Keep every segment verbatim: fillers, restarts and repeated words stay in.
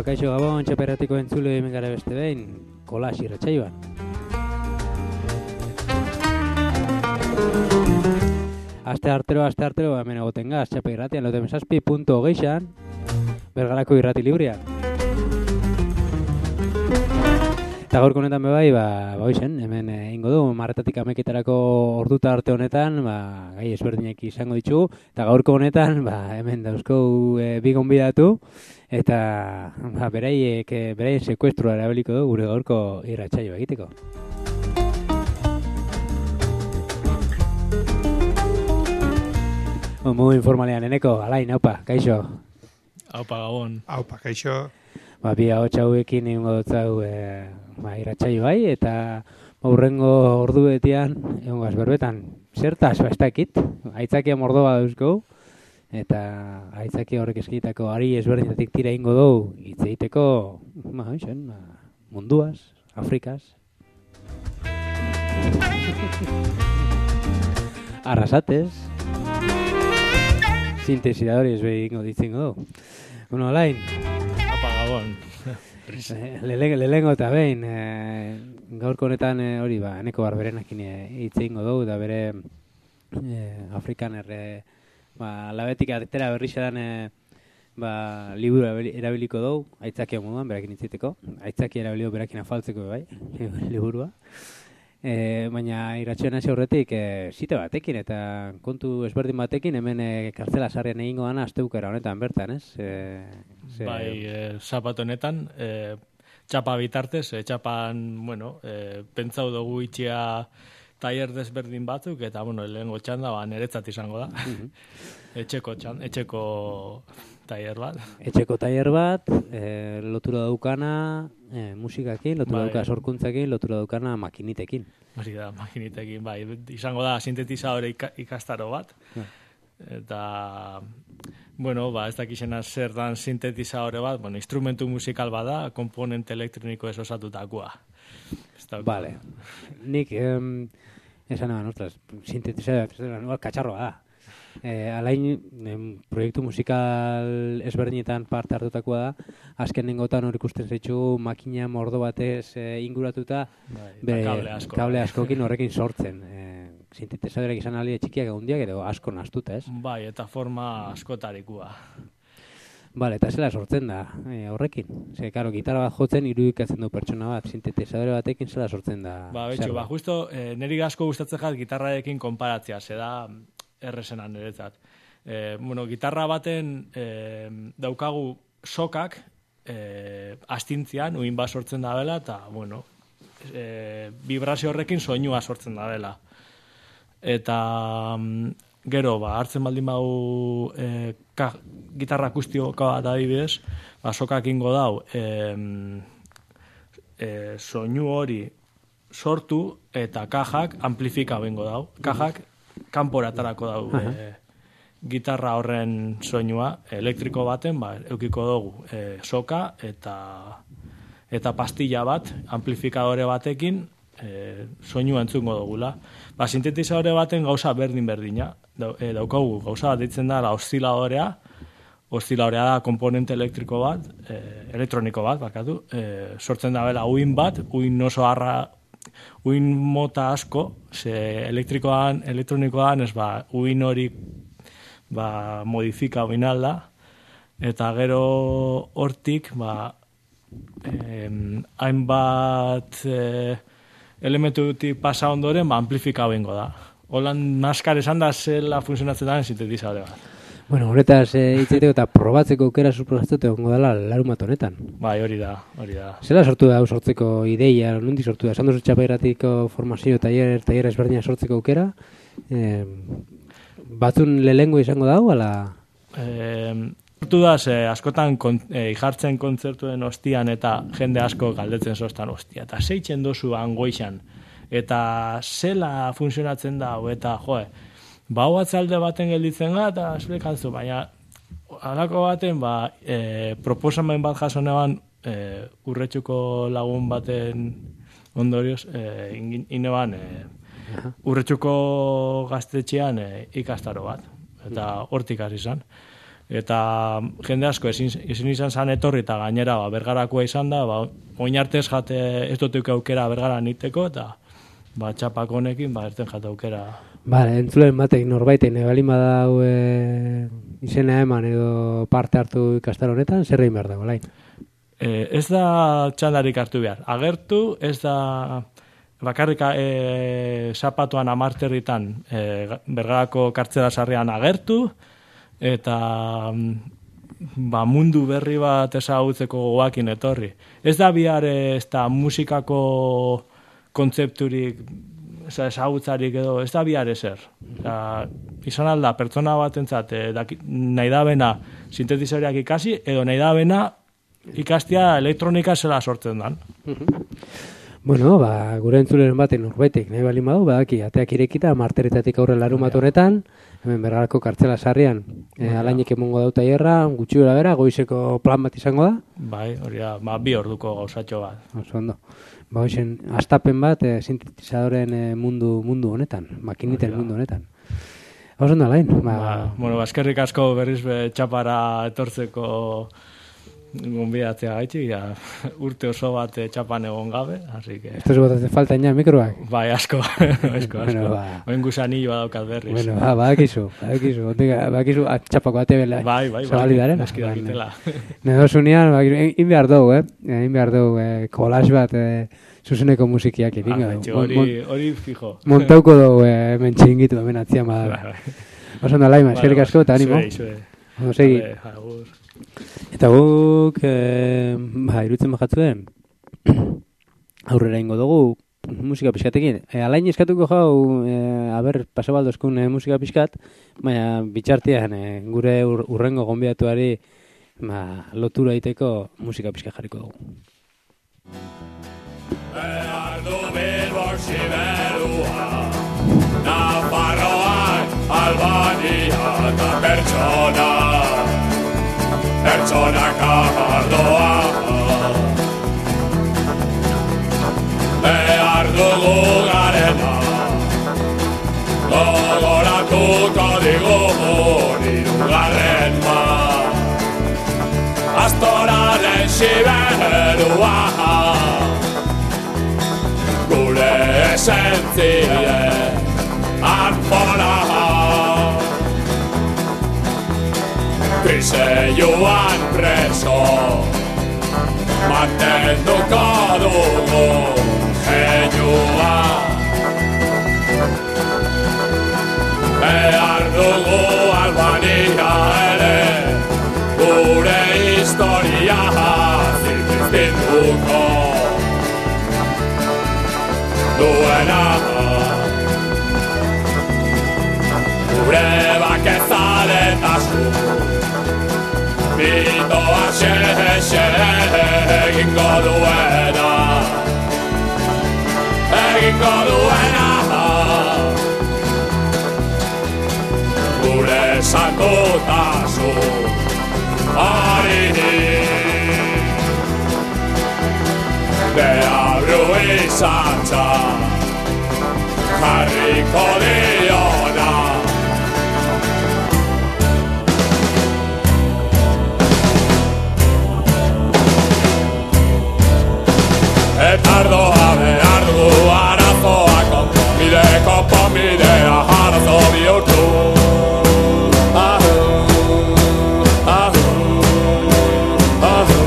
kaixo Gabon, txaperratiko entzule hemen gara beste behin, kolas irratsaioan. Aste artero, aste artero, hemen egoten gaz, txape irratian, loten zazpi punto geixan, Bergarako irrati librian. Eta gaurko honetan bebai, ba, ba hoizen, hemen egingo du, marretatik ameketarako orduta arte honetan, ba, gai ezberdinek izango ditugu, eta gaurko honetan, ba, hemen dauzko e, bi gonbidatu, eta ba, beraiek, beraien sekuestrua erabiliko du gure gaurko irratsaioa egiteko. Modu informalean, eneko, Alain, haupa, kaixo. Haupa, Gabon. Haupa, kaixo. Ba, bi hau txauekin egingo dutzau e, ba, irratsaio bai, eta aurrengo ordu betian, egon gaz berbetan, zertaz, ba, ez dakit, aitzakia mordoa dauzko, eta aitzakia horrek eskitako ari ezberdinetatik tira egingo dugu, hitz egiteko, ba, hoxen, ba, munduaz, Afrikaz, arrasatez, sintesidadores behingo ditzingo du. Bueno, Alain. Apa, Gabon. Lehengo eta behin, e, gaurko honetan e, hori ba, eneko barberenakin hitz egingo dugu, da bere e, Afrikan erre, ba, labetik atera berri xeran e, ba, liburu erabiliko dugu, aitzakia moduan, berakin hitziteko, aitzakia erabiliko berakin afaltzeko bai, liburua. E, baina iratxoen hasi horretik e, zite batekin eta kontu ezberdin batekin hemen e, kartzela sarrian egingo dana asteukera honetan bertan, ez? E, ze... Bai, e, zapat honetan, e, txapa bitartez, e, txapan, bueno, e, pentsau dugu itxia taier desberdin batzuk, eta, bueno, lehengo txanda, ba, niretzat izango da. etxeko txan, etxeko taier bat. Etxeko taier bat, e, lotura daukana, e, musikakin, lotura bai. Dauka sorkuntzakin, lotura daukana makinitekin. Hori da, makinitekin, bai. Izango da, sintetizadore ikastaro bat. Ja. Eta, bueno, ba, ez dakizena zer dan sintetizadore bat, bueno, instrumentu musikal bada, komponente elektroniko ez osatutakoa. Vale. Nik, em, esan eban, ostras, sintetizadore, katxarroa da. Eh, alain, em, proiektu musikal ezberdinetan parte hartutakoa da, azken nengotan hor ikusten zaitxu makina mordo batez e, inguratuta bai, be, kable, asko, kable askokin horrekin sortzen. E, Sintetizadoreak izan alie txikiak egundiak edo asko nastuta, ez? Bai, eta forma askotarikua. Bale, eta zela sortzen da e, horrekin. Ze, karo, gitarra bat jotzen irudikatzen du pertsona bat, sintetizadore batekin zela sortzen da. Ba, betxu, ba, justo, e, niri asko gustatzen jat gitarrarekin konparatzea, ze da erresenan niretzat. E, bueno, gitarra baten e, daukagu sokak e, astintzian, uin bat sortzen da bela, eta, bueno, e, vibrazio horrekin soinua sortzen da bela. Eta gero, ba, hartzen baldin bau e, ka, gitarra akustikoa bat adibidez, ba, sokak ingo dau e, e, soinu hori sortu eta kajak amplifika bengo dau. Kajak kanporatarako dau e, gitarra horren soinua, elektriko baten, ba, eukiko dugu e, soka eta eta pastilla bat, amplifikadore batekin e, soinua entzungo dugula. Ba, sintetizadore baten gauza berdin-berdina. Da, e, daukagu gauza bat ditzen da la osziladorea, osziladorea da komponente elektriko bat, e, elektroniko bat, bakatu, e, sortzen da bela uin bat, uin oso harra, uin mota asko, ze elektrikoan, elektronikoan, ez ba, uin hori ba, modifika uin alda, eta gero hortik, ba, em, hainbat e, elementutik pasa ondoren, ba, amplifika bengo da. Holan naskar esan da zela funtzionatzen da sintetizadore bat. Bueno, horretaz e, hitzaiteko eta probatzeko aukera suposatzen egongo dela larumat honetan. Bai, hori da, hori da. Zela sortu da sortzeko ideia, nondik sortu da? Esan duzu txapairatiko formazio tailer, tailer ezberdina sortzeko aukera? E, batzun lehengo izango dago, ala? E, sortu da, ze, askotan kon, e, ijartzen kontzertuen ostian eta jende asko galdetzen zoztan ostia. Eta zeitzen dozu angoixan. Eta zela funtzionatzen da, eta joe, bau atzalde baten gelditzen gara, eta esplekantzu, baina halako baten, ba, e, proposamen bat jasonean e, urretxuko lagun baten ondorioz, e, ineban e, urretxuko gaztetxean e, ikastaro bat, eta hortik hasi izan. Eta jende asko ezin, ezin izan zan etorri eta gainera ba, Bergarakoa izan da, ba, oin artez jate ez dutuk aukera Bergara niteko, eta ba, txapak honekin ba, erten jate aukera. Bale, entzulen batek norbaiten ebalin badau e, izena eman edo parte hartu ikastaro honetan, zer egin behar dago, lain? E, ez da txandarik hartu behar. Agertu, ez da bakarrik e, zapatuan amarterritan e, Bergarako kartzela sarrian agertu, eta ba, mundu berri bat ezagutzeko gogoakin etorri. Ez da bihar ez da musikako kontzepturik ezagutzarik edo, ez da bihar ezer. Izan alda, pertsona bat entzat, eh, nahi da bena sintetizariak ikasi, edo nahi da bena ikastia elektronika zela sortzen dan. Bueno, ba, gure entzulen baten norbaitek nahi bali badu, badaki, ateak irekita, marteretatik aurre larumat honetan, hemen Bergarako kartzela sarrian, e, alainek emongo dauta hierra, gutxi gora bera, goizeko plan bat izango da? Bai, hori da, ba, bi orduko gauzatxo bat. Oso ondo. Ba, hoxen, astapen bat, e, sintetizadoren e, mundu, mundu honetan, makiniten mundu honetan. Oso ondo, Alain? Ba, ba, bueno, baskerrik asko berriz be txapara etortzeko gonbidatzea gaitxik, ja, urte oso bat txapan egon gabe, así que... Esto es botatzen falta ina mikroak? Bai, asko, asko, asko. Bueno, ba... Oen gusanilloa daukat berriz. Bueno, ba, badakizu, badakizu, badakizu, txapako ate bela. Bai, bai, zabali daren. Eski dakitela. Nedo zunean, in behar dugu, eh? In behar dugu, eh, kolaz bat, eh, zuzeneko musikiak egingo. Hori, hori fijo. Montauko dugu, eh, hemen txingitu, hemen atzian bada. Oso ondo, Laima, eskerik asko, eta animo. Zue, zue. Ondo, segi. Eta guk, e, ba, irutzen bajatzuen, aurrera ingo dugu musika pixkatekin. E, Alain eskatuko jau, e, aber, pasabaldozkun e, musika pixkat, baina bitxartian e, gure ur, urrengo gonbidatuari ba, lotura iteko musika pixka jarriko dugu. Behar du Bilbok Siberua, Nafarroak, Albania eta pertsona. Pertsonak ardoa behar dugu garena gogoratuko digun hirugarren ma Astoraren Siberua gure esentzie arpola Pise joan preso mantenduko dugu genua behar dugu Albania ere gure historia zipiztinduko duena gure bakezaletasun Bitoa xe-xe egingo duena Egingo duena Gure santutasun hori Deabru izan zan jarriko diona Etardoa behar dugu arazoa kontu Bideko pomidea arazo bihurtu Ahu, ahu, ahu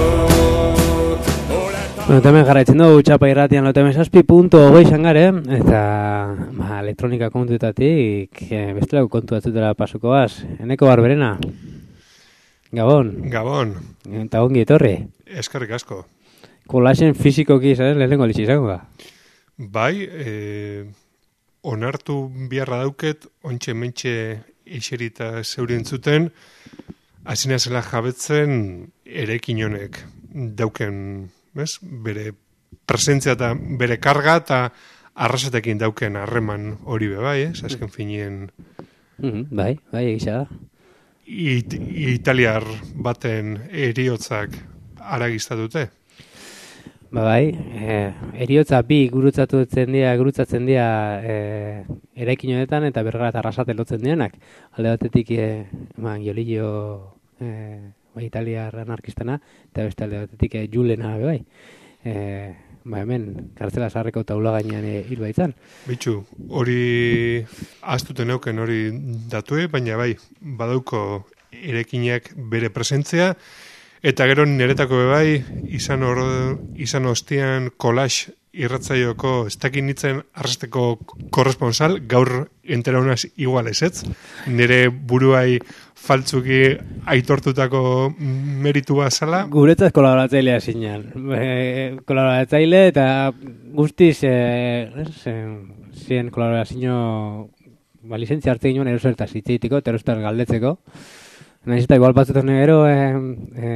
Bueno, temen jarraitzen dugu txapa irratian lotemen saspi punto hogei xangare eta ba, elektronika kontutatik e, bestelako kontu batzutela pasuko baz. Eneko Barberena. Gabon. Gabon. Eta ongi etorri. Eskerrik asko. Kolasen fizikoki izan, lehenengo litzi izango da. Bai, e, onartu biharra dauket, ontxe mentxe iserita zeurien zuten, hasina zela jabetzen erekin honek dauken, bez? Bere presentzia eta bere karga eta arrasatekin dauken harreman hori be bai, ez? Azken finien... Mm-hmm, bai, bai, egisa da. It, italiar baten eriotzak aragiztatute. Ba bai, eh, eriotza bi gurutzatzen dira, gurutzatzen dira eh, eraikin honetan eta Bergara eta Arrasate lotzen direnak. Alde batetik eh, man, Jolillo e, ba, italiar anarkistana, eta beste alde batetik e, Julena be bai. E, ba hemen, kartzela zaharreko taula gainean e, hil baitzan. Bitxu, hori aztuten euken hori datue, baina bai, badauko erekinak bere presentzia, eta gero niretako be bai, izan, or, izan ostian kolax irratzaioko ez dakin nitzen arrasteko korresponsal, gaur enteraunaz igual ezetz, nire buruai faltzuki aitortutako meritua zala. Guretzat kolaboratzailea zinean. E, kolaboratzaile eta guztiz e, e, zien kolaborazio ba, lizentzia hartze ginoen erosertaz hitzeitiko, eta erosertaz galdetzeko. Nahiz eta igual batzutan gero e, e,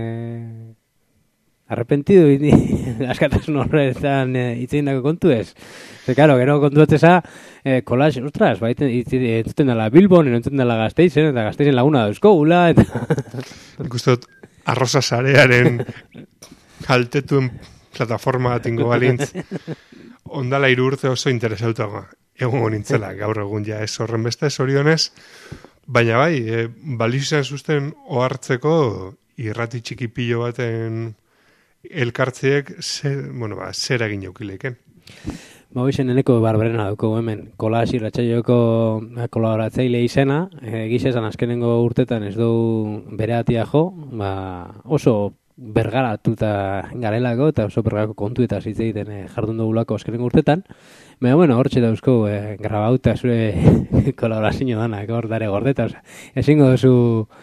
arrepentidu askatasun horretan hitzein dako kontu ez. Ze, claro, gero kontu batzesa, eh, kolax, ostras, ba, entzuten dela Bilbon, entzuten dela Gasteizen, eta Gasteizen laguna dauzko gula, eta... Nik uste dut, arroza sarearen kaltetuen plataforma bat ingo balintz, ondala hiru urte oso interesautua egun nintzela, gaur egun ja ez horren beste, zorionez, baina bai, e, balizu izan zuzten ohartzeko irrati txiki pilo baten elkartzeek zer, bueno, ba, zer egin jaukileken. Ba, hoizen eneko barberena duko hemen, kolax irratsaioeko kolaboratzaile izena, e, gizezan azkenengo urtetan ez du bere atia jo, ba, oso bergaratuta garelako eta oso bergarako kontu eta hitz egiten e, jardun dugulako azkenengo urtetan. Baina, bueno, hortxe dauzko e, grabauta zure kolaborazio danak hor dare gordeta, oza, ezingo duzu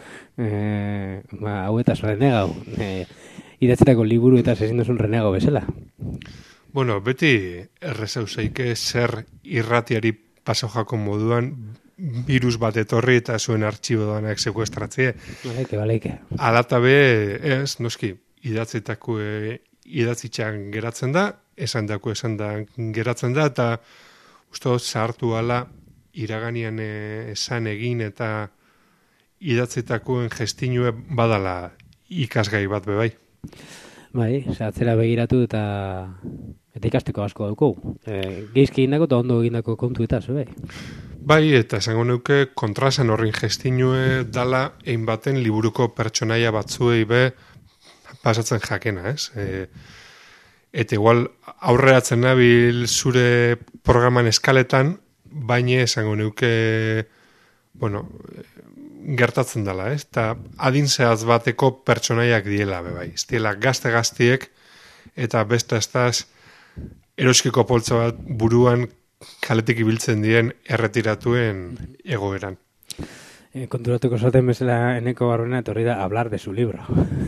e, ba, hauetaz renegau, e, idatzerako liburu eta ezin duzun renego bezala. Bueno, beti errezauzeike zer irratiari pasojako moduan virus bat etorri eta zuen artxibo danak sekuestratzea. Baleike, baleike. Alatabe, ez, noski, idatzetako e, idatzitxan geratzen da, esan dako esan da geratzen da, eta uste zahartu ala iraganian e, esan egin eta idatzetakoen gestinue badala ikasgai bat bebai. Bai, atzera begiratu eta eta ikasteko asko dauko. E, geizki egindako eta ondo egindako kontu eta zu, bai. Bai, eta esango neuke kontrasan horrin gestinue dala egin baten liburuko pertsonaia batzuei be pasatzen jakena, ez? E, eta igual aurreratzen nabil zure programan eskaletan, baina esango neuke, bueno, gertatzen dela, ez? Eta adin zehaz bateko pertsonaiak diela, bebai. Ez diela gazte-gaztiek eta beste estaz eroskiko poltza bat buruan kaletik ibiltzen dien erretiratuen egoeran. E, konturatuko zaten bezala eneko barruena etorri da hablar de su libro.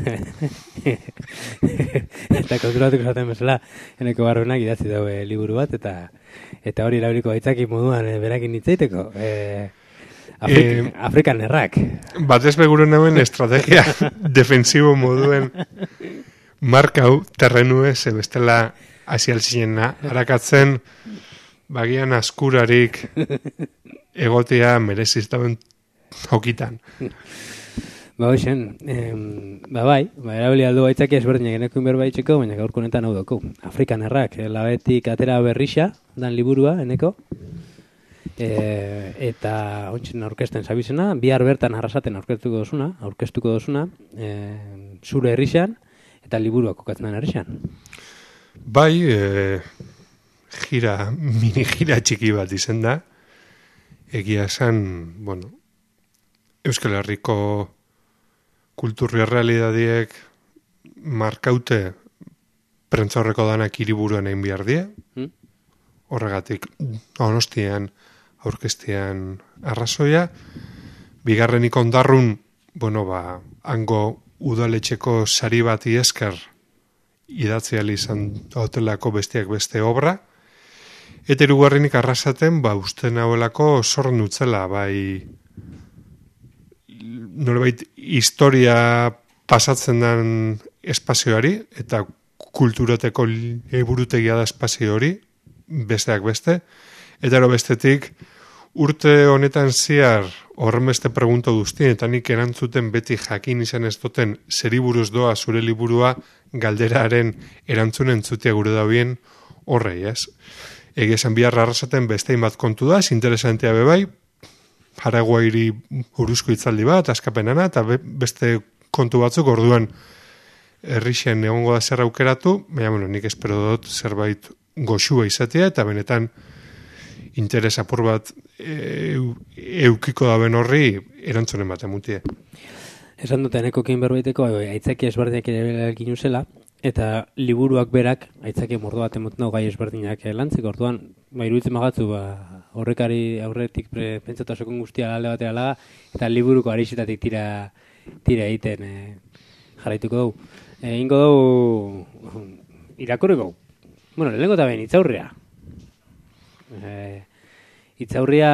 Eta konturatuko zaten bezala eneko barruenak idatzi daue liburu bat, eta eta hori lauriko aitzaki moduan e, berakin hitzaiteko. E, Afrik, eh, Afrikan errak. Batez beguren hauen estrategia defensibo moduen markau terrenue zebestela asialzinena harakatzen bagian askurarik egotea mereziz dauen hokitan. Ba hoxen, ba bai, ba erabili aldo baitzaki ezberdinak eneko inberbaitxeko, baina gaurko honetan hau doko. Afrikan errak, labetik atera berrixa, dan liburua, eneko. E, eta ontsen aurkezten zabizena, bihar bertan arrasaten aurkeztuko dozuna, aurkeztuko dozuna, e, zure herrixan, eta liburuak kokatzen den herrixan. Bai, e, gira, mini gira txiki bat izen da, egia esan, bueno, Euskal Herriko kulturri realidadiek markaute prentzaurreko danak hiriburuan egin behar die, hmm? Horregatik, Donostian aurkeztean arrazoia, bigarrenik ondarrun, bueno, ba, hango udaletxeko sari bati esker idatzial izan hotelako besteak beste obra, eta hirugarrenik arrasaten, ba, usten hauelako zorn utzela, bai, nolabait historia pasatzen den espazioari, eta kulturateko eburutegia da espazio hori, besteak beste, eta ero bestetik, urte honetan ziar horren beste pregunto duztien, eta nik erantzuten beti jakin izan ez duten zeri buruz doa zure liburua galderaren erantzunen zutia gure daubien horrei, ez? Ege esan biharra arrasaten bestein bat kontu da, interesantea bebai, Paraguairi buruzko itzaldi bat, askapenana, eta beste kontu batzuk, orduan herrixen egongo da zer aukeratu, baina, bueno, nik espero dut zerbait goxua izatea, eta benetan interes apur bat e, eukiko daben horri erantzunen bat emutie. Esan dut, enekokin berbaiteko, aitzaki ezberdinak ere egin uzela, eta liburuak berak, aitzaki mordo bat emuten gai ezberdinak lantzeko, orduan, ba, iruditzen magatzu, ba, horrekari aurretik pre, pentsatasokon guztia alde batera laga, eta liburuko arixetatik tira, tira egiten e, jarraituko dugu. E, ingo dugu, irakurriko, bueno, lehenko eta behin, itzaurria. E, itzaurria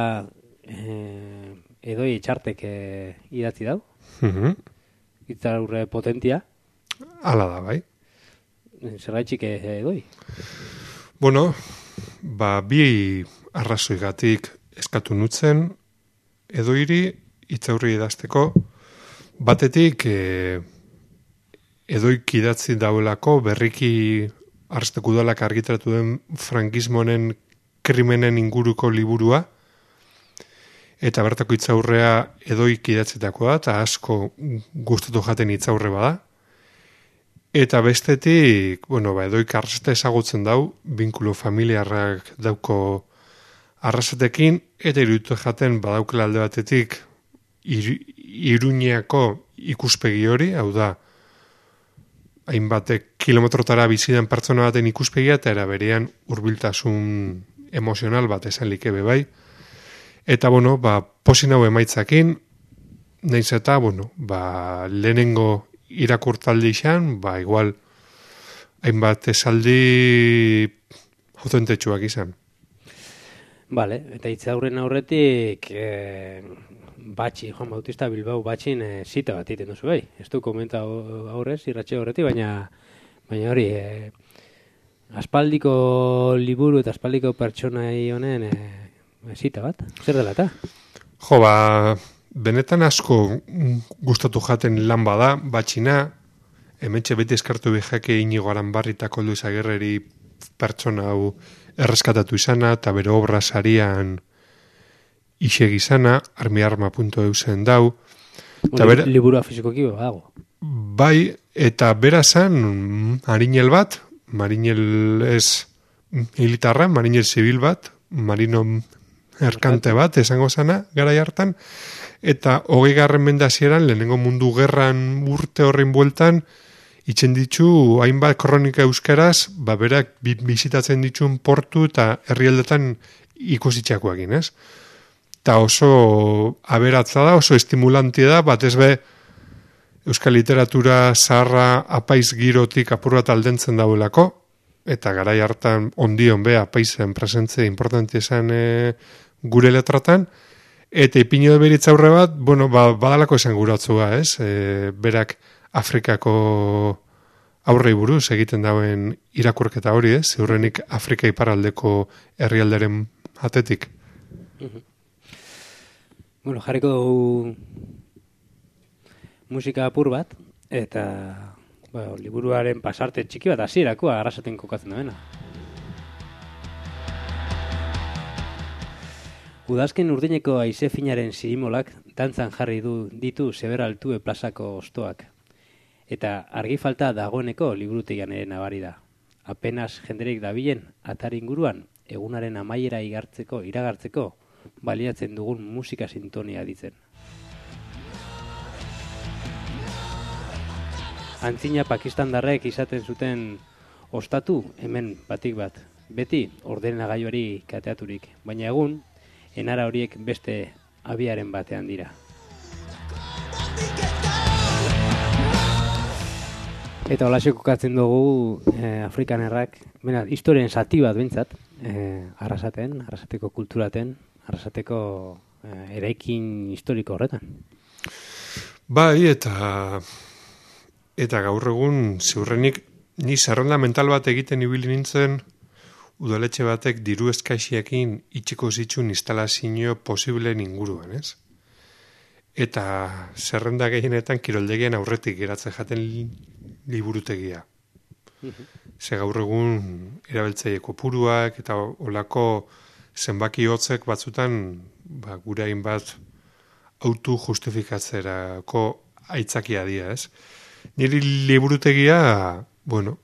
e, edoi etxartek e, idatzi dau. Mhm. Itzaurre potentia. Hala da, bai. Zergaitxik edoi? Bueno, ba, bi arrazoigatik eskatu nutzen edoiri itzaurri idazteko. Batetik, e, edoik idatzi dauelako berriki arrasteko udalak argitaratu den frankismonen krimenen inguruko liburua, eta bertako itzaurrea edoik idatzitako da, eta asko gustatu jaten itzaurre bada. Eta bestetik, bueno, ba, edoik arrasate ezagutzen dau, binkulo familiarrak dauko arrasatekin, eta iruditu jaten badaukela alde batetik ir, Iruñeako ikuspegi hori, hau da, hainbatek kilometrotara bizidan pertsona baten ikuspegia, eta era berean hurbiltasun emozional bat esan likebe bai. Eta, bueno, ba, posin hau emaitzakin, nahiz eta, bueno, ba, lehenengo irakurtaldi izan, ba, igual, hainbat esaldi autentetsuak izan. Bale, eta itzaurren aurretik, e, batxi, Juan Bautista Bilbao batxin e, zita bat iten duzu bai. Ez du komenta aurrez, irratxe horretik, baina, baina hori, e, aspaldiko liburu eta aspaldiko pertsonai honen e, zita bat, zer dela eta? Jo, ba, benetan asko gustatu jaten lan bada, batxina, hementxe beti eskartu bihake Inigo Aranbarri eta Koldo Izaguirreri pertsona hau erreskatatu izana, eta bere obra sarian iseg izana, armiarma puntu eu zen dau. Bera, liburua fizikoki dago. Bai, eta bera zan marinel bat, marinel ez militarra, marinel zibil bat, marino erkante bat, esango zana, gara hartan, eta hogei garren mendazieran, lehenengo mundu gerran urte horrein bueltan, itzen ditu, hainbat kronika euskaraz, ba berak bizitatzen dituen portu eta herrialdetan ikusitxakoakin, ez? Eta oso aberatza da, oso estimulantia da, batez be euskal literatura zaharra apaiz girotik apur bat aldentzen dauelako, eta garai hartan ondion be apaizen presentzia importante esan e, gure letratan, eta ipino de beritza aurre bat, bueno, ba, badalako esan guratzua, ez? E, berak Afrikako aurrei buruz egiten dauen irakurketa hori, ez? Ziurrenik Afrika iparraldeko herrialderen atetik. Bueno, jarriko dugu musika apur bat, eta bueno, liburuaren pasarte txiki bat hasierako arrasaten kokatzen da bena. Udazken urdineko haize finaren zirimolak dantzan jarri du ditu Zeber Altue plazako ostoak. Eta argi falta dagoeneko liburutegian ere nabari da. Apenas jenderik dabilen atar inguruan egunaren amaiera igartzeko, iragartzeko baliatzen dugun musika sintonia ditzen. Antzina pakistandarrek izaten zuten ostatu hemen batik bat. Beti ordenagailuari kateaturik, baina egun enara horiek beste abiaren batean dira. Eta holaxe kokatzen dugu eh, Afrikanerrak, bena, historien zati bat bintzat, eh, arrasaten, arrasateko kulturaten, arrasateko eh, eraikin historiko horretan. Bai, eta eta gaur egun ziurrenik ni zerrenda mental bat egiten ibili nintzen udaletxe batek diru eskaixiekin itxiko zituen instalazio posibleen inguruan, ez? Eta zerrenda gehienetan kiroldegian aurretik geratzen jaten liburutegia. Ze gaur egun erabiltzaile kopuruak eta olako zenbaki hotzek batzutan ba, gure hainbat auto justifikatzerako aitzakia dira, ez? Niri liburutegia, bueno,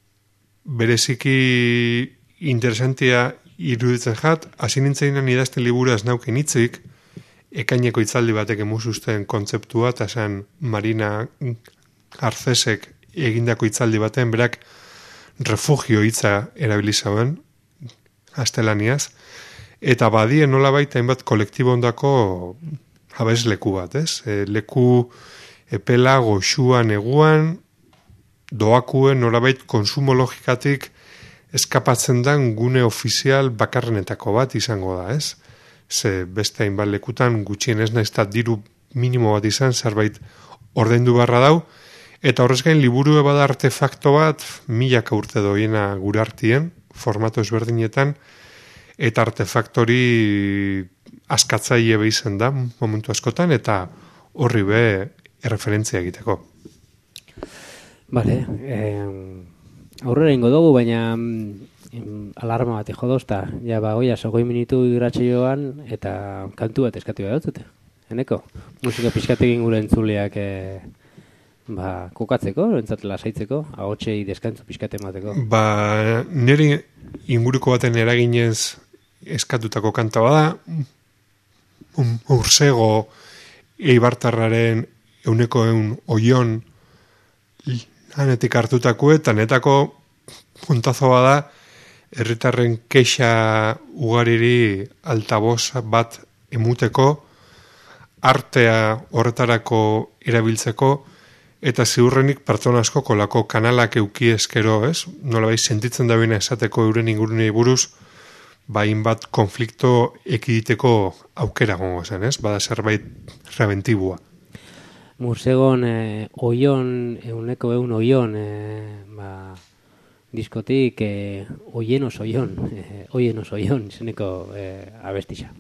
bereziki interesantia iruditzen jat, hasi nintzen idazten liburu ez nauken hitzik, ekaineko itzaldi batek emuzuzten kontzeptua, eta esan Marina Garcesek egindako itzaldi baten, berak refugio hitza erabilizauen, gaztelaniaz, eta badien nola baita hainbat kolektibo ondako abez leku bat, ez? E, leku epela, goxuan, neguan, doakuen norabait konsumo logikatik eskapatzen den gune ofizial bakarrenetako bat izango da, ez? Ze beste hainbat lekutan gutxien ez naiz eta diru minimo bat izan, zerbait ordaindu barra dau, eta horrez gain liburu bada artefakto bat milaka urte doiena gure artien, formato ezberdinetan, eta artefaktori askatzaile behizen da momentu askotan, eta horri be erreferentzia egiteko. Bale, eh, aurrera ingo dugu, baina em, alarma bat jo dozta, ja ba, oia, sogoi minutu igratxe joan, eta kantu bat eskatu behar dut, eneko? Musika pixkatekin gure entzuleak eh, ba, kokatzeko, entzat lasaitzeko, ahotsei deskantzu pixkate emateko. Ba, niri inguruko baten eraginez eskatutako kanta bada, un, ursego eibartarraren euneko eun oion lanetik hartutako, eta netako puntazo bada herritarren kexa ugariri altaboz bat emuteko, artea horretarako erabiltzeko, eta ziurrenik pertsona asko kolako kanalak euki eskero, ez? Nolabait sentitzen da bina esateko euren ingurunei buruz, bain bat konflikto ekiditeko aukera gongo zen, ez? Bada zerbait rebentibua. Mursegon eh, oion, euneko eun oion, eh, ba, diskotik eh, oienos oion, eh, oienos oion, izeneko eh, abestisa.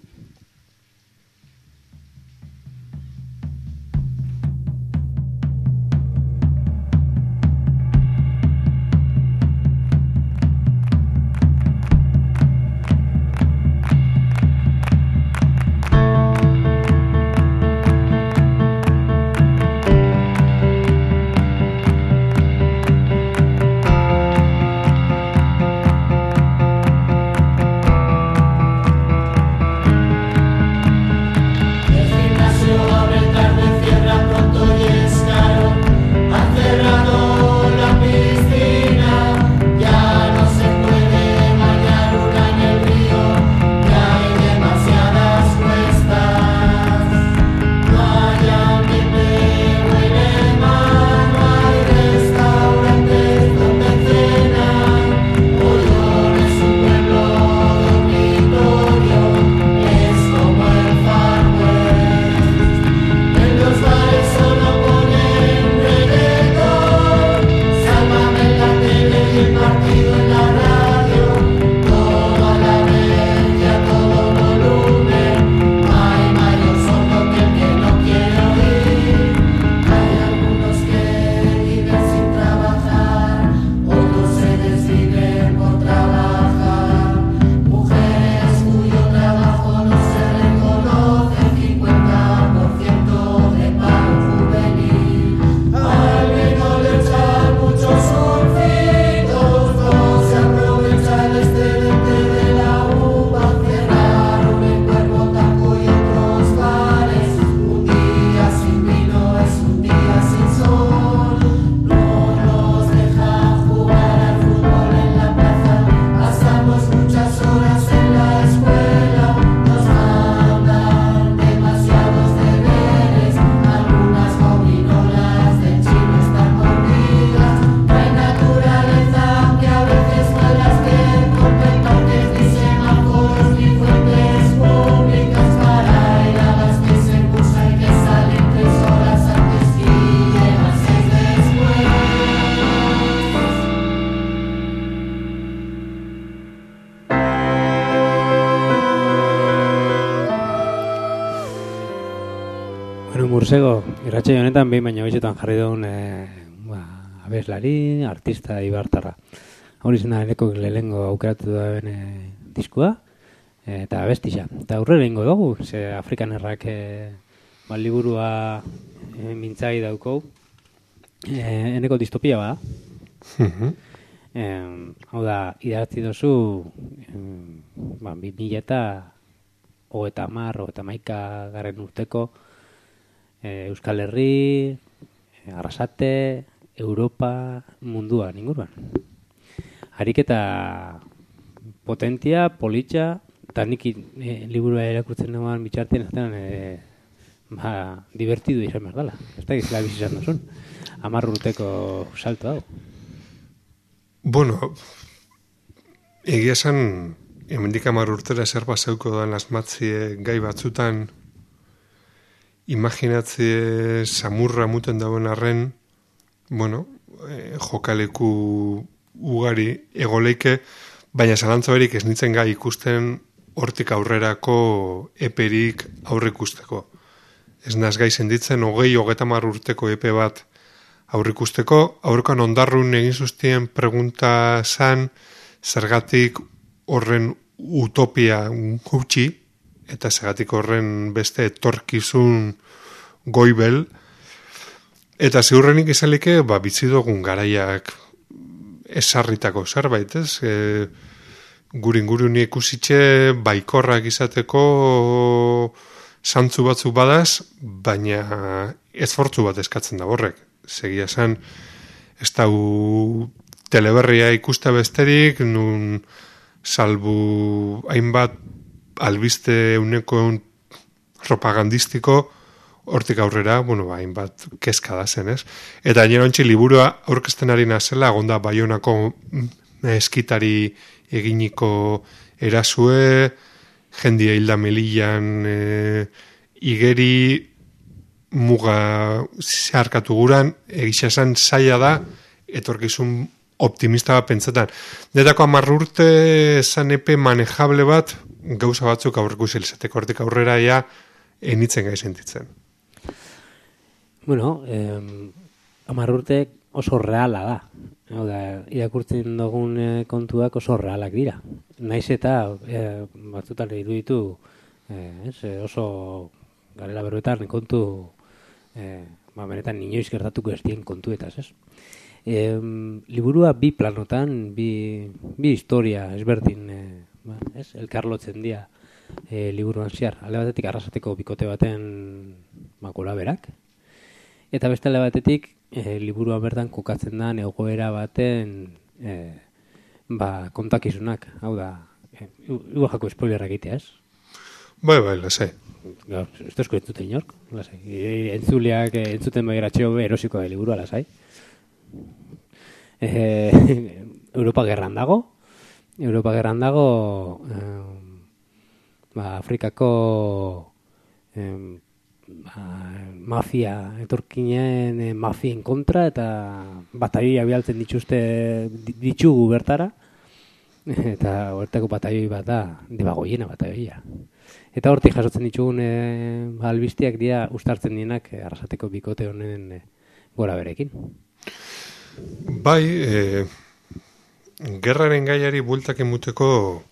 Mursego, irratxe honetan behin baina bizetan jarri duen e, ba, abeslari, artista ibartarra. Hau izena eneko lehengo aukeratu duen e, diskua, e, eta abestisa. Eta aurrera ingo dugu, ze Afrikan errak e, ba, liburua e, mintzai daukou, e, eneko distopia bada. Mhm. Eh, hau da, idatzi dozu eh, ba, bi mila eta hogeita hamar, hogeita hamaika garren urteko eh, Euskal Herri, eh, Arrasate, Europa, munduan, inguruan. Ariketa potentia, politxa, eta nik eh, liburua erakurtzen nagoan bitxartien, aztenan, eh, ba, divertidu izan behar dela. Ez da gizela bizizan duzun. Hamar urteko salto hau. Bueno, egia esan, hemendik hamar urtera zer bazeuko dan asmatzie gai batzutan, imaginatzie samurra muten dauen arren, bueno, eh, jokaleku ugari egoleike, baina zalantza berik ez nintzen gai ikusten hortik aurrerako eperik aurre ikusteko. Ez naz gai senditzen, hogei, hogeita hamar urteko epe bat aurrikusteko, aurrekan ondarrun egin zuztien pregunta zan, zergatik horren utopia gutxi, eta zergatik horren beste etorkizun goibel, eta ziurrenik izalike, ba, bitzi dugun garaiak esarritako zerbait, ez? E, gurin guruni ikusitxe baikorrak izateko zantzu batzuk badaz, baina esfortzu bat eskatzen da horrek. Segia esan, ez dau teleberria ikusta besterik, nun salbu hainbat albiste euneko eun propagandistiko, hortik aurrera, bueno, hainbat kezka da zen, ez? Eta gainera liburua aurkezten ari nazela, agonda Baionako eskitari eginiko erasue, jendia hilda Melillan e, igeri, muga zeharkatu guran, egisa esan zaila da, etorkizun optimista bat pentsetan. Netako hamar urte zan epe manejable bat, gauza batzuk aurreku zelizateko hortik aurrera ja, enitzen gai sentitzen. Bueno, eh, hamar urte oso reala da. Hau da, irakurtzen dugun eh, kontuak oso realak dira. Naiz eta eh, batzutan iruditu eh, ez, oso garela berbetan kontu eh, ba, benetan inoiz gertatuko ez dien kontuetaz, ez? E, liburua bi planotan, bi, bi historia ezberdin eh, ba, ez? Elkarlotzen dira eh, liburuan zehar. Alde batetik Arrasateko bikote baten ba, gora berak, eta beste alde batetik eh, liburua bertan kokatzen da egoera baten eh, ba, kontakizunak, hau da, eh, igual jako spoilerrak egitea, ez? Bai, bai, lasai. Gaur, ez tezko entzuten inork, lasai. Entzuleak entzuten begiratxeo erosiko da liburua, lasai. Eh, Europa gerran dago, Europa gerran dago eh, ba, Afrikako eh, ba, mafia etorkinen eh, mafien kontra eta bataioi abialtzen dituzte ditugu bertara eta horteko bataioi bat da debagoiena bataioia. Eta hortik jasotzen ditugun e, albisteak dira ustartzen dienak e, Arrasateko bikote honen e, gora berekin. Bai, e, gerraren gaiari bueltak emuteko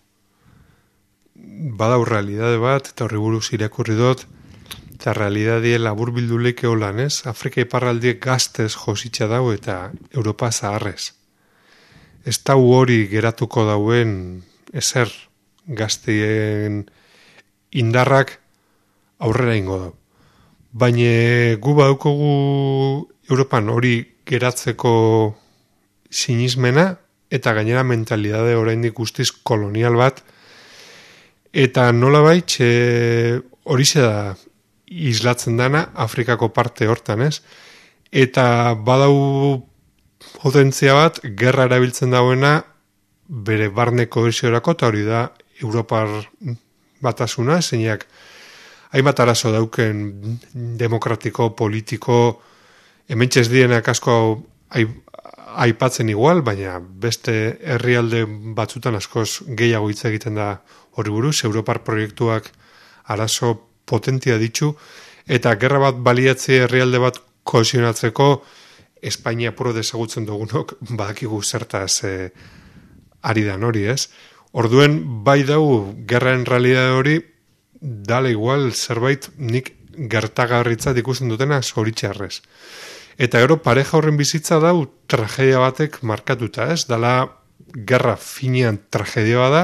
badau realidade bat, eta horri buruz irakurri dut, eta realidadie labur bilduleike holan, ez? Afrika iparraldiek gaztez jositza dau eta Europa zaharrez. Ez dau hori geratuko dauen ezer gazteien indarrak aurrera ingo da. Baina gu badaukogu Europan hori geratzeko sinismena eta gainera mentalidade oraindik guztiz kolonial bat, eta nolabait e, horixe da islatzen dana Afrikako parte hortan, ez? Eta badau potentzia bat, gerra erabiltzen dauena bere barne kohesiorako, eta hori da Europar batasuna, zeinak hainbat arazo dauken demokratiko, politiko, hementxez dienak asko aipatzen igual, baina beste herrialde batzutan askoz gehiago hitz egiten da hori buruz, Europar proiektuak arazo potentia ditu, eta gerra bat baliatze herrialde bat kohesionatzeko Espainia puro desagutzen dugunok badakigu zertaz e, ari dan hori, ez? Orduen, bai dau, gerraen realidade hori, dala igual zerbait nik gertagarritzat ikusten dutena zoritxarrez. Eta gero pareja horren bizitza dau tragedia batek markatuta, ez? Dala gerra finean tragedia bada,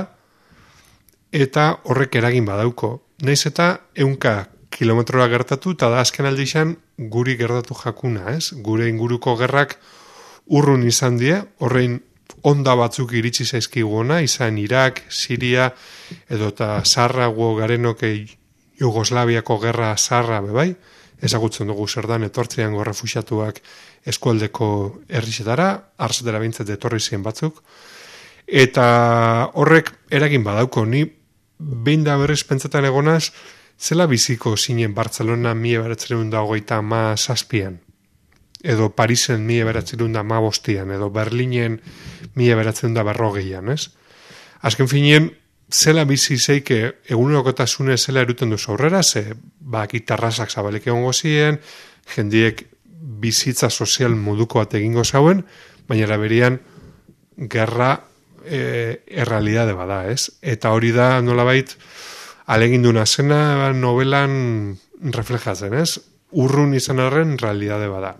eta horrek eragin badauko. Naiz eta ehunka kilometrora gertatu, eta da azken aldixan guri gertatu jakuna, ez? Gure inguruko gerrak urrun izan die, horrein onda batzuk iritsi zaizkiguna, izan Irak, Siria, edo eta Sarrago garenok Jugoslaviako gerra zarra bebai, ezagutzen dugu zer dan etortzeango refuxiatuak eskualdeko herrizetara, arzetara bintzat etorri ziren batzuk, eta horrek eragin badauko, ni behin da berriz pentsetan egonaz, zela biziko zinen Bartzelona mila beratzen da hogeita ma zazpian, edo Parisen mila beratzen da ma bostian, edo Berlinen mila beratzen da berrogeian, ez? Azken finien, zela bizi zeike egunerokotasune zela eruten duzu aurrera, ze ba, gitarrazak zabalek egongo ziren, jendiek bizitza sozial moduko bat egingo zauen, baina eraberian gerra e, errealidade bada, ez? Eta hori da nolabait aleginduna zena novelan reflejatzen, ez? Urrun izan arren realidade bada.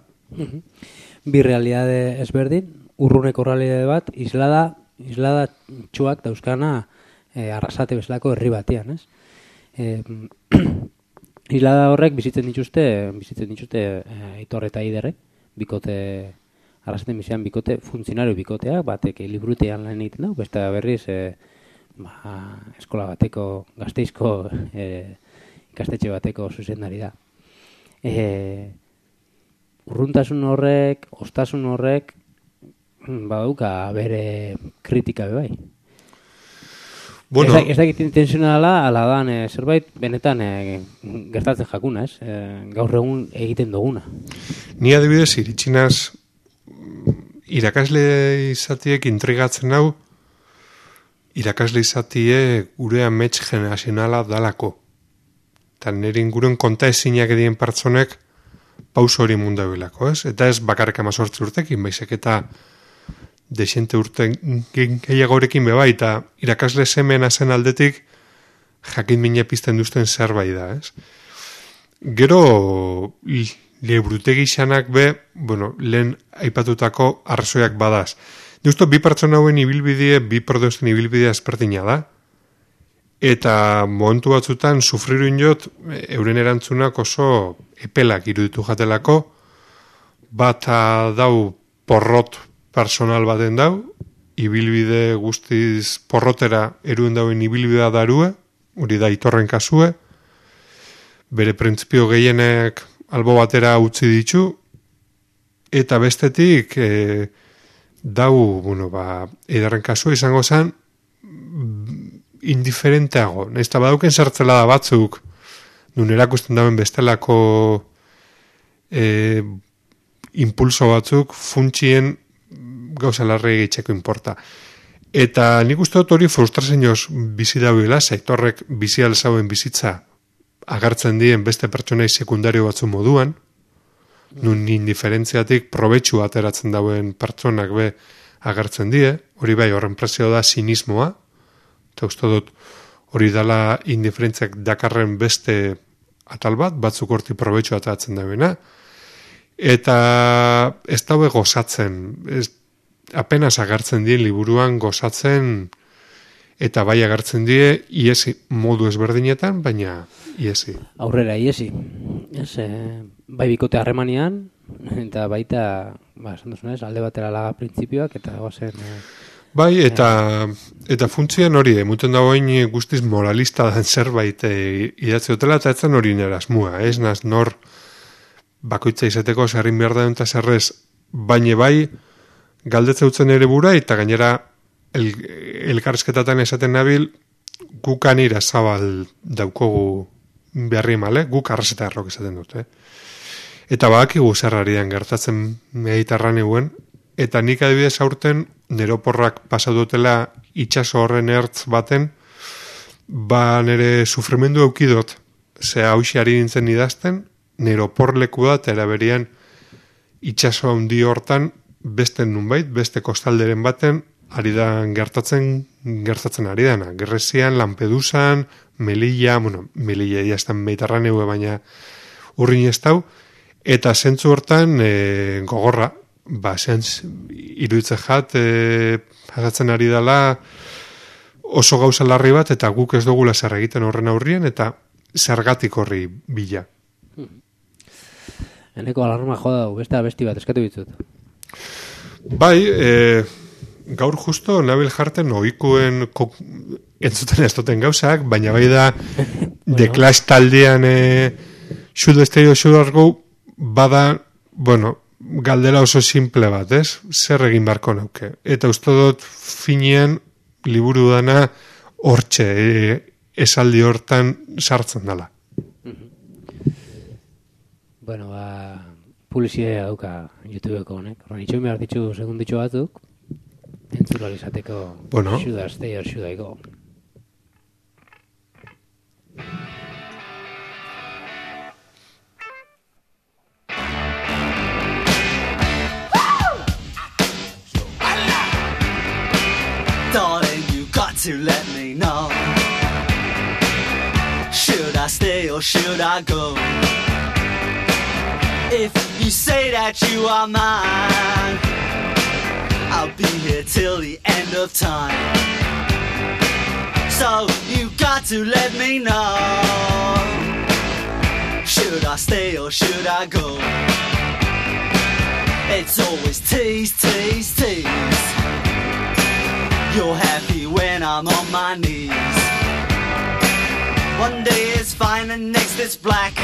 Bi realidade ezberdin, urruneko realidade bat, islada, islada txuak dauzkana E, arrasate bezalako herri batean, ez? E, Islada horrek bizitzen dituzte, bizitzen dituzte e, Aitor eta Aiderrek, bikote, arrasaten bizian bikote, funtzionario bikoteak, batek librutean lan egiten dau, beste berriz e, ba, eskola bateko, Gasteizko e, ikastetxe bateko zuzendari da. E, urruntasun horrek, ostasun horrek, baduka bere kritika bebai. Bueno, ez dakit intensionala, ala dan, e, zerbait benetan e, gertatzen jakuna, ez? E, gaur egun egiten duguna. Ni adibidez iritsinaz irakasle izatiek intrigatzen hau, irakasle izatie gure amets generazionala dalako. Eta nire inguruen konta ezinak edien pertsonek pauso hori mundabilako, ez? Eta ez bakarrik amazortzi urtekin, baizik eta desente urte gehiagorekin beba, eta irakasle semena zen aldetik jakin mina pizten duzten zerbait da, ez? Gero liburutegi xanak be, bueno, lehen aipatutako arrazoiak badaz. Justo bi pertsona hauen ibilbidea, bi produzten ibilbidea ezberdina da, eta momentu batzutan sufriru inot, euren erantzunak oso epelak iruditu jatelako, bat dau porrot personal baten dau, ibilbide guztiz porrotera eruen dauen ibilbidea darue, hori da Aitorren kasue, bere printzipio gehienek albo batera utzi ditu, eta bestetik e, dau, bueno, ba, Aidarren kasua izango zen, indiferenteago, nahiz eta badauken zertzela da batzuk, nun erakusten dauen bestelako e, impulso batzuk, funtsien gauza larrei gehitzeko inporta. Eta nik uste dut hori frustrazioz bizi dauela, Aitorrek bizi alzauen bizitza agertzen dien beste pertsonai sekundario batzu moduan, nun indiferentziatik probetxu ateratzen dauen pertsonak be agertzen die, hori bai horren presio da sinismoa, eta uste dut hori dala indiferentziak dakarren beste atal bat, batzuk horti probetxu ateratzen dauena, eta ez daue gozatzen, ez apenas agertzen dien liburuan gozatzen eta bai agertzen die iesi modu ezberdinetan, baina iesi. Aurrera iesi. Ez, e, bai bikote harremanian eta baita, ba, esan duzunez, alde batera laga printzipioak eta gozen... E, bai, eta eta funtzioan hori, emuten dagoen guztiz moralista dan zerbait e, idatzi dutela, eta etzen hori nerazmua, ez naz nor bakoitza izateko zerrin behar da eta zerrez, baina bai galdetze utzen ere bura, eta gainera el, elkarrizketatan esaten nabil, guk anira zabal daukogu beharri male, guk arraseta errok esaten dute. Eta badakigu zerrarian gertatzen Mediterran eguen, eta nik adibidez aurten neroporrak pasadutela itxaso horren ertz baten, ba nire sufrimendu eukidot, ze hausiari nintzen idazten, neropor leku da, eta eraberian itxaso handi hortan, beste nunbait, beste kostalderen baten, ari da gertatzen, gertatzen ari dana. Grezian, Lampedusan, Melilla, bueno, Melilla jaztan Mediterraneu, baina urrin ez dau, eta zentzu hortan e, gogorra, ba, zentz, iruditzen jat, e, agatzen ari dela oso gauza larri bat, eta guk ez dugula zer egiten horren aurrien, eta zergatik horri bila. Eneko alarma joda, beste abesti bat eskatu ditut. Bai, e, gaur justo nabil jarten ohikuen entzuten ez duten gauzak, baina bai da bueno. The Clash taldean e, Should the Stereo Should Go bada, bueno, galdera oso simple bat, ez? Zer egin barko nauke. Eta uste dut finean liburu dana hortxe, e, esaldi hortan sartzen dela. Bueno, ba, publizidea dauka YouTubeko honek. Horren itxoin behar ditu segunditxo batzuk, entzura izateko bueno. Should I stay or should I go? Darling, you got to let me know. Should I stay or should I go? If you say that you are mine, I'll be here till the end of time. So you got to let me know. Should I stay or should I go? It's always tease, tease, tease. You're happy when I'm on my knees. One day it's fine and next it's black.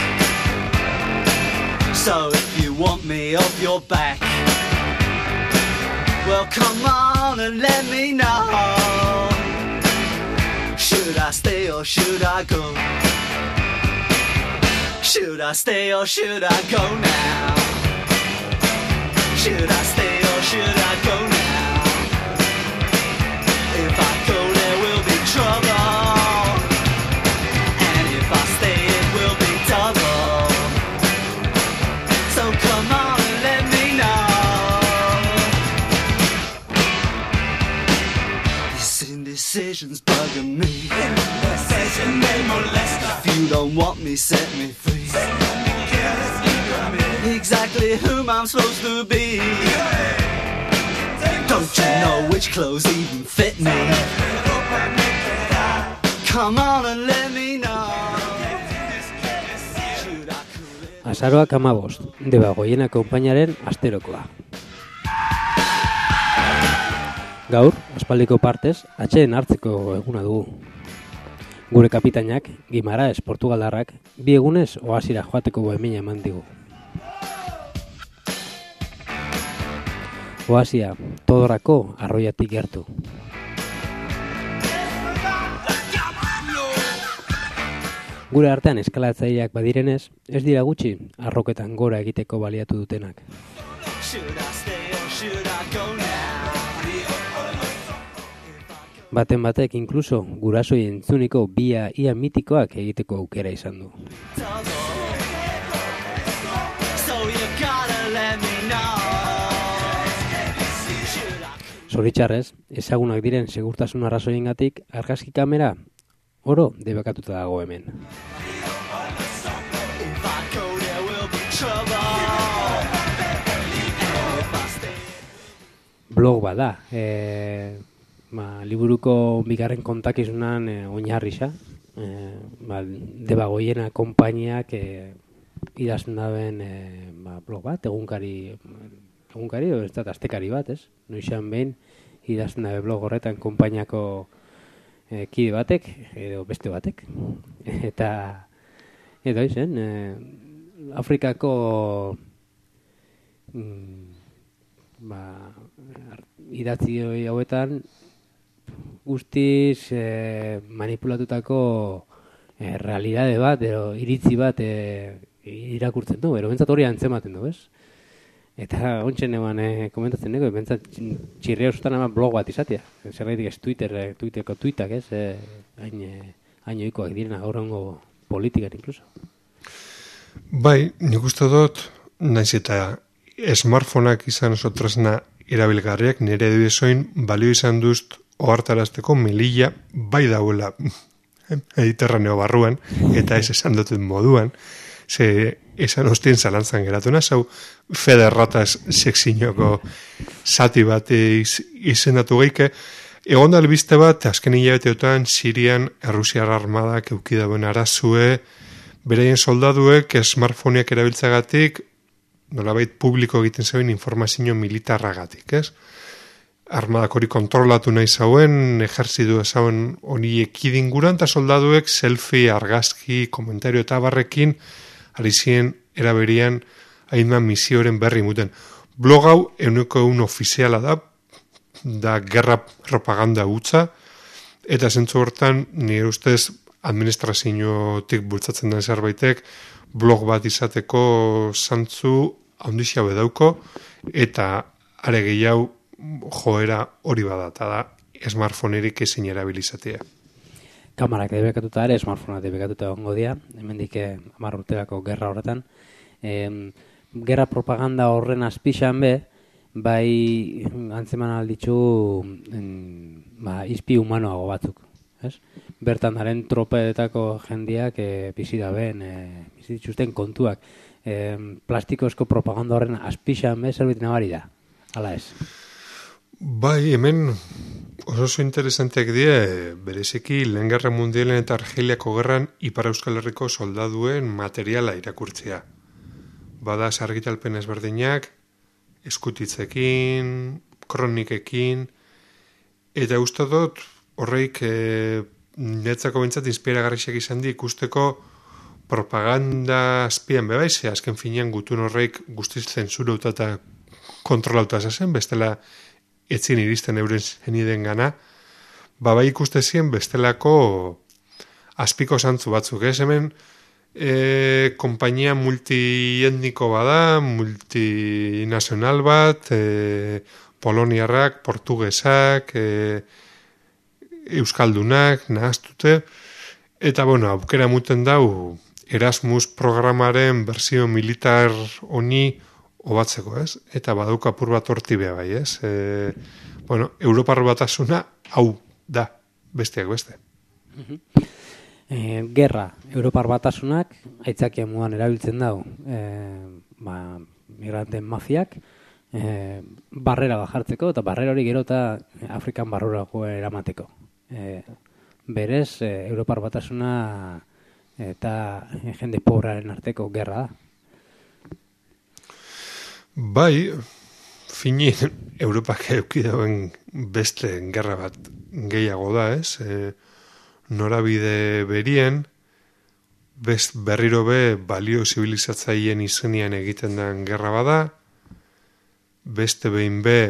So if you want me off your back, well come on and let me know. Should I stay or should I go? Should I stay or should I go now? Should I stay or should I go now? If I go there will be trouble, and if I stay it will be double. So come on and let me know. These indecisions bugging me. Indecision may molest us. If you don't want me, set me free. Exactly whom I'm supposed to be. Don't you know which clothes even fit me? Come on and let me know. Azaroak amabost, Debagoiena konpainaren asterokoa. Gaur, aspaldiko partez, atxeen hartzeko eguna dugu. Gure kapitainak, Gimaraes Portugaldarrak, bi egunez oasira joateko bohemina eman digu. Oasia, Todorako arroiatik gertu. Gure artean eskalatzaileak badirenez, ez dira gutxi arroketan gora egiteko baliatu dutenak. Baten batek inkluso gurasoi entzuniko bia ia mitikoak egiteko aukera izan du. Zoritxarrez, ezagunak diren segurtasun arrazoiengatik argazki kamera oro debekatuta dago hemen. Blog bada, e, ba, liburuko bigarren kontakizunan e, oinarrisa, e, ba, Debagoiena konpainiak e, idazten daben e, ba, blog bat, egunkari, egunkari, ez da, astekari bat, ez? Noizan behin, idazten dabe blog horretan konpainiako e, kide batek, edo beste batek. Eta, edo izen, e, Afrikako mm, ba, idatzi hauetan guztiz e, manipulatutako e, realidade bat, edo iritzi bat e, irakurtzen du, ero bentsat hori antzematen du, ez? Eta ontsen eman e, komentatzen dugu, bentsat txirria osutan ama blog bat izatea. Zerraitik ez Twitter, Twitterko tuitak, ez? E, hain, e, hain oikoak direna gaurrengo politikan inkluso. Bai, nik uste dut, naiz eta smartphoneak izan oso tresna erabilgarriak nire edoizoin balio izan duzt ohartarazteko mililla bai dauela Mediterraneo barruan, eta ez esan duten moduan, ze esan ostien zalantzan geratu naz, hau federrataz sekzinoko zati bat iz, izendatu geike. Egon da albiste bat, azken hilabeteotan Sirian Errusiar armadak eukidaben arazue, beraien soldaduek smartphoneak erabiltzagatik, nolabait publiko egiten zeuen informazio militarragatik, ez? Armadak hori kontrolatu nahi zauen, ejerzidu zauen hori ekidinguran, eta soldaduek selfie, argazki, komentario eta barrekin, ari ziren eraberian hainman misioaren berri muten. Blog hau euneko eun ofiziala da, da gerra propaganda hutsa, eta zentzu hortan, nire ustez, administraziotik bultzatzen den zerbaitek, blog bat izateko zantzu handixia bedauko, eta are gehiago joera hori bada, eta da smartphonerik ezin erabilizatea. Kamarak debekatuta ere, smartphoneak debekatuta ongo dia, hemendik hamar urterako gerra horretan. E, gerra propaganda horren azpixan be, bai antzeman alditzu ba, izpi humanoago batzuk. Ez? Bertan daren tropeetako jendiak e, bizi da ben, e, bizi dituzten kontuak. E, plastikozko propaganda horren azpixan be, zerbait nabari da. Hala ez? Bai, hemen oso oso interesanteak die, bereziki lehen gerra mundialen eta Argeliako gerran Ipar Euskal Herriko soldaduen materiala irakurtzea. Bada argitalpen ezberdinak, eskutitzekin, kronikekin, eta uste dut horreik e, netzako bintzat inspiragarriak izan di ikusteko propaganda azpian bebaize, azken finean gutun horreik guztiz zentzurauta eta kontrolauta zazen, bestela etzien iristen euren zeniden gana, babai ikuste zien bestelako azpiko zantzu batzuk, ez hemen e, kompainia multietniko bada, multinazional bat, e, poloniarrak, portugesak, e, euskaldunak, nahaztute, eta bueno, aukera muten dau Erasmus programaren berzio militar honi obatzeko, ez? Eta badauka apur bat horti beha bai, ez? E, bueno, Europar batasuna hau da, besteak beste. E, gerra, Europar batasunak aitzakia muan erabiltzen dau, e, ba, migranten mafiak, e, barrera bajartzeko, eta barrera hori gero eta Afrikan barrurago eramateko. E, berez, e, Europar batasuna eta jende pobraren arteko gerra da. Bai, fini Europak eukidauen beste gerra bat gehiago da, ez? E, norabide berien, best berriro be balio zibilizatzaien izenian egiten den gerra bada, beste behin be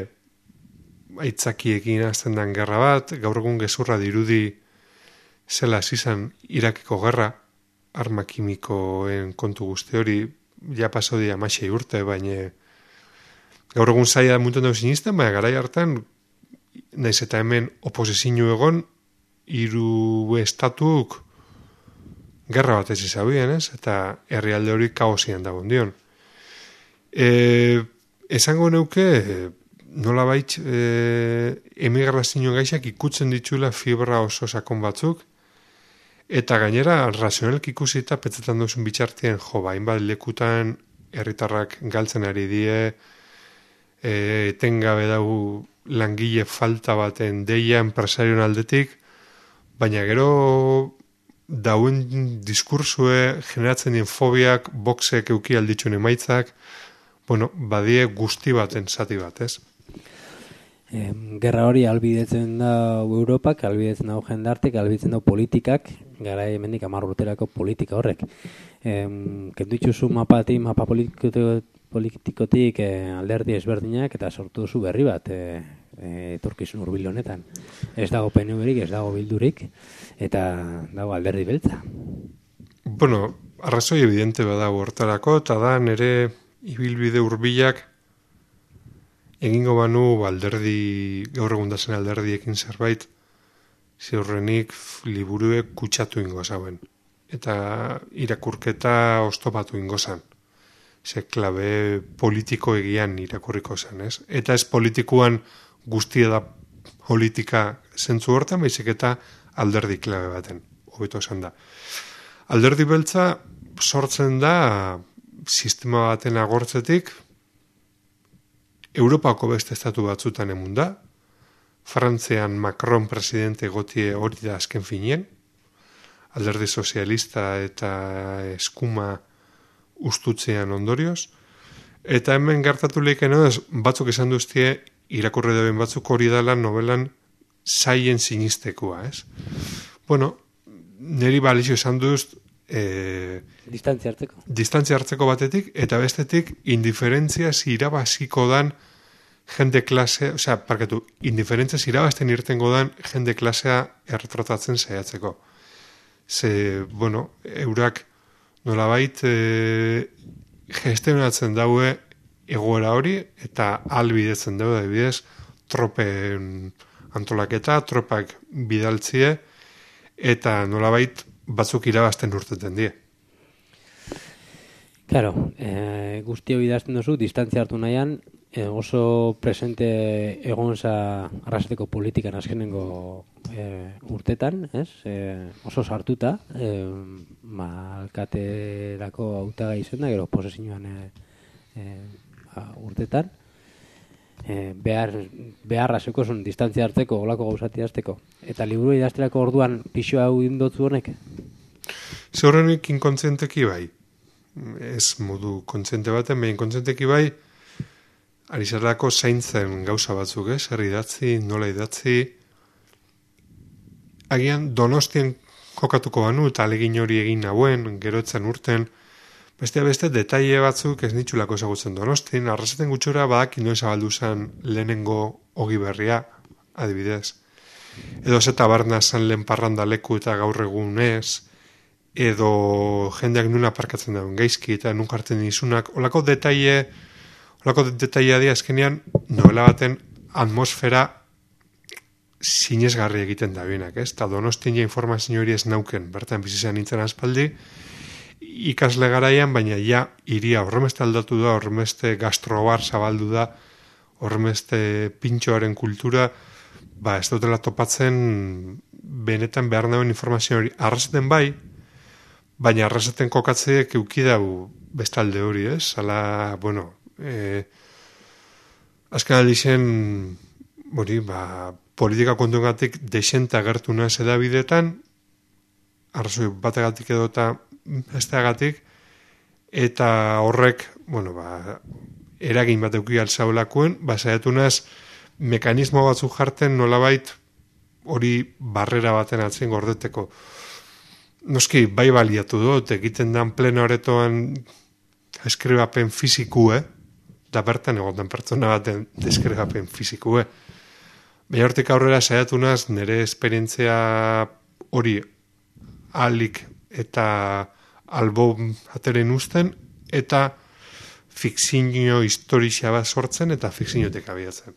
aitzakiekin azten den gerra bat, gaur egun gezurra dirudi zela zizan Irakeko gerra, arma kimikoen kontu guzti hori, ja paso dira masei urte, baina gaur egun zaila da muntzen dugu sinisten, baina garai hartan, naiz eta hemen oposizio egon, hiru estatuk gerra bat ez izabien, ez? Eta herrialde hori kaosian dagoen dion. E, esango neuke, nola bait, e, emigrazio gaixak ikutzen ditula fibra oso sakon batzuk, eta gainera, razionalki ikusita, petzetan duzun bitxartien, jo, bain bat lekutan herritarrak galtzen ari die, e, etengabe dago langile falta baten deia enpresarion aldetik, baina gero dauen diskursue generatzen dien fobiak, boxek euki alditxun emaitzak, bueno, badie guzti baten zati bat, ez? E, gerra hori albidetzen da Europak, albidetzen da jendartek, albidetzen da politikak, gara hemendik hamar urterako politika horrek. E, Kenditzuzu mapati, mapa politiko, politikotik e, alderdi ezberdinak eta sortu duzu berri bat e, e, etorkizun hurbil honetan. Ez dago P N V-rik, ez dago bildurik, eta dago alderdi beltza. Bueno, arrazoi evidente badago hortarako, eta da nere ibilbide hurbilak egingo banu alderdi, gaur egun dazen alderdiekin zerbait, ziurrenik liburuek kutsatu ingo zauen. Eta irakurketa oztopatu ingo zan. Ze klabe politiko egian irakurriko zen, ez? Eta ez politikoan guztia da politika zentzu hortan, baizik eta alderdi klabe baten, hobeto esan da. Alderdi beltza, sortzen da sistema baten agortzetik Europako beste estatu batzutan emun da, Frantzian Macron presidente gotie hori da azken finien, alderdi sozialista eta eskuma ustutzean ondorioz, eta hemen gertatu leikeno batzuk esan duztie, irakurri daben batzuk hori dela novelan zaien sinistekoa, ez? Bueno, niri balizio esan duz, E, distantzia hartzeko. Distantzia hartzeko batetik, eta bestetik indiferentzia irabaziko dan jende klase, osea, parkatu, indiferentzia irabazten irtengo dan jende klasea erretratatzen saiatzeko. Ze, bueno, eurak nolabait e, gestionatzen daue egoera hori, eta albidetzen daue, adibidez, tropen antolaketa, tropak bidaltzie, eta nolabait batzuk irabazten urteten die. Claro, eh, guztio idazten duzu, distantzia hartu nahian, eh, oso presente egonza arraseteko politikan azkenengo eh, urtetan, ez? Eh, oso sartuta, eh, ma, alkaterako hautagai izen da, gero posesioan eh, eh, urtetan, eh, behar, beharra zekozun distantzia hartzeko, olako gauzati idazteko. Eta liburu idazterako orduan pixo hau indotzu honek? Zerrenik inkontzenteki bai. Ez modu kontziente baten, behin kontzenteki bai, ari zerrako zaintzen gauza batzuk, ez? Zer idatzi, nola idatzi. Agian Donostien kokatuko banu, eta alegin hori egin nauen, gerotzen urten, bestea beste detaile batzuk ez nitxulako ezagutzen Donostin, arrasaten gutxura badak ino ezabaldu zen lehenengo ogi berria, adibidez. Edo zeta barna zan lehen parranda leku eta gaur egun ez, edo jendeak nuna parkatzen dauen gaizki eta nun jartzen izunak, olako detaile, olako detailea di azkenean novela baten atmosfera sinesgarri egiten da bienak, ez? Ta Donostin ja informazio hori ez nauken, bertan bizizan nintzen aspaldi, ikasle garaian, baina ja iria horremeste aldatu da, horremeste gastrobar zabaldu da, horremeste pintxoaren kultura, ba, ez dutela topatzen benetan behar nauen informazio hori. Arrasaten bai, baina arrasaten kokatzeek eukidau bestalde hori, ez? Hala, bueno, e, azken aldixen, hori, ba, politika kontuengatik desente agertu naz edabidetan, arrazoi bategatik edo eta besteagatik, eta horrek, bueno, ba, eragin bat euki altzaulakuen, ba, saiatu naz, mekanismo batzuk jarten nolabait hori barrera baten atzen gordeteko. Noski, bai baliatu dut, egiten dan pleno aretoan eskribapen fizikue, da bertan egoten pertsona baten deskribapen fizikue. Baina hortik aurrera saiatu naz, nire esperientzia hori alik eta albo ateren usten, eta fikzio historia bat sortzen, eta fikziotek abiatzen.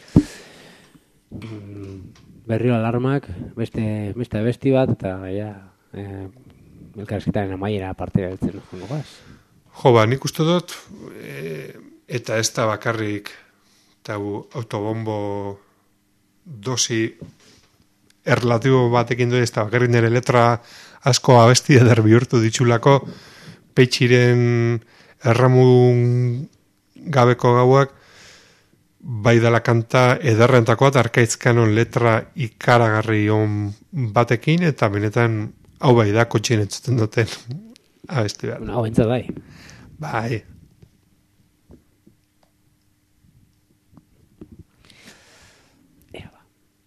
Berriro alarmak, beste, beste besti bat, eta ja, eh, elkarrezketaren amaiera parte beltzen jongo gaz. Jo, ba, nik uste dut, e, eta ez da bakarrik eta autobombo dosi erlatibo batekin du, ez da bakarrik nire letra asko abesti eder bihurtu ditxulako, Peitxiren erramun gabeko gauak, bai dela kanta ederrentakoa, eta Arkaitzkanon letra ikaragarri on batekin, eta benetan hau bai da kotxien entzuten duten abesti behar. Hau entzat bai. Bai. Ea ba.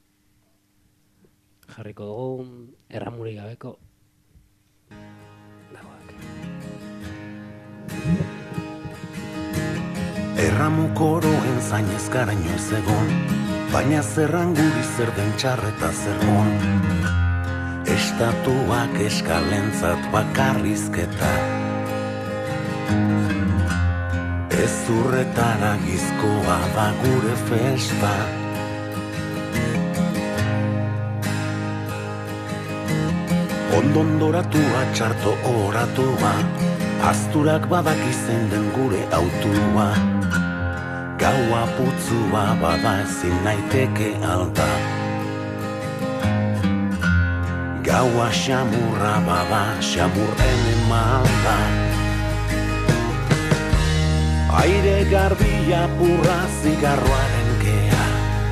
Jarriko dugu erramurik gabeko dagoak. Erramukoroen zainez garaino ez egon, baina zerran guri zer den txarreta zer hon. Estatuak eskalentzat bakarrizketa, ez urretara gizkoa da gure festa. Ondondoratua txarto oratua, azturak badakizen den gure autua. Gaua putzua bada ezin naiteke alda. Gaua xamurra bada, xamurren emalda. Aire garbia purra zigarroaren gea.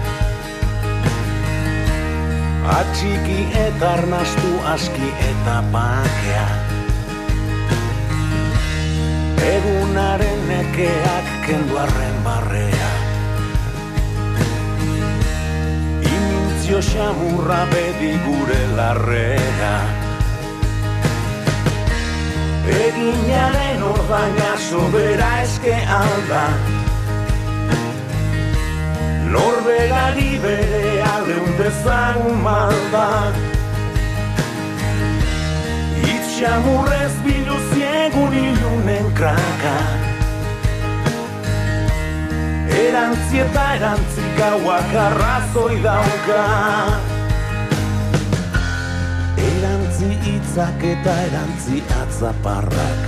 Atxiki eta arnastu aski eta bakea. Egunaren nekeak kendu arren barrea. Imintzio xamurra bedi gure larrea. Eginaren ordaina sobera eske alda. Norberari bere aldeundezan malda. Itxamurrez biluziegun ilunen kraka. Erantzi eta erantzi gauak arrazoi dauka. Erantzi hitzak eta erantzi atzaparrak.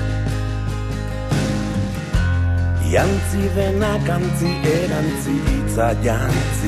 Jantzi denak antzi, erantzi hitza jantzi.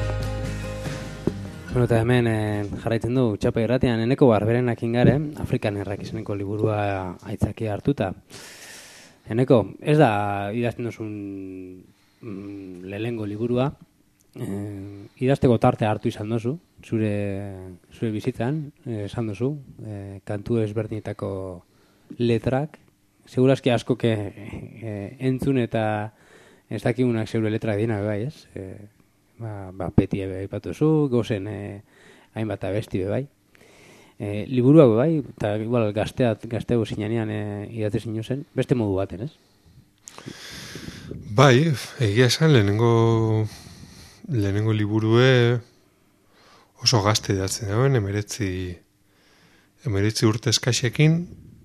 Bueno, eta hemen eh, jarraitzen du Txapa irratian Eneko Barberenak ingare, Afrikan errak izeneko liburua aitzakia hartuta. Eneko, ez da idazten duzun mm, lehengo liburua, eh, idazteko tartea hartu izan dozu, zure, zure bizitzan, eh, esan dozu, eh, kantu ezberdinetako letrak, segurazki asko que eh, entzun eta ez dakigunak zeure letrak dina bebai, ez? Eh, ba, ba, peti ebe aipatu zu, gozen eh, hainbat abesti bebai. Eh, liburuak bebai, eta igual gazteat, gazteo zinanean eh, idate zinu zen, beste modu baten, ez? Bai, egia esan lehenengo, lehenengo liburue oso gazte idatzen dauen, emeretzi, emeretzi urte eskaxekin,